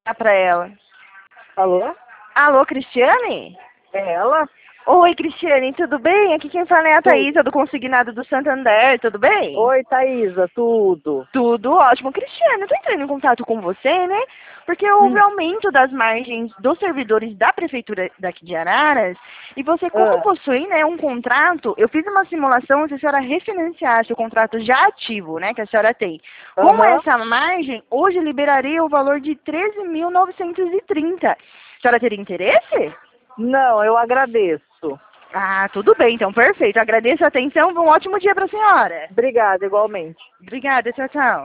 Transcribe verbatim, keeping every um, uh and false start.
Dá pra ela. Alô? Alô, Cristiane? É ela? Oi, Cristiane, tudo bem? Aqui quem fala é a Tu... Thaísa, do Consignado do Santander, tudo bem? Oi, Thaísa, tudo? Tudo ótimo. Cristiane, eu tô entrando em contato com você, né? Porque houve Hum. aumento das margens dos servidores da Prefeitura daqui de Araras, e você, como Ah, possui, né, um contrato, eu fiz uma simulação se a senhora refinanciasse o contrato já ativo, né, que a senhora tem. Com aham. essa margem, hoje liberaria o valor de treze mil novecentos e trinta. A senhora teria interesse? Não, eu agradeço. Ah, tudo bem, então, perfeito. Agradeço a atenção. Um ótimo dia para a senhora. Obrigada, igualmente. Obrigada, tchau, tchau.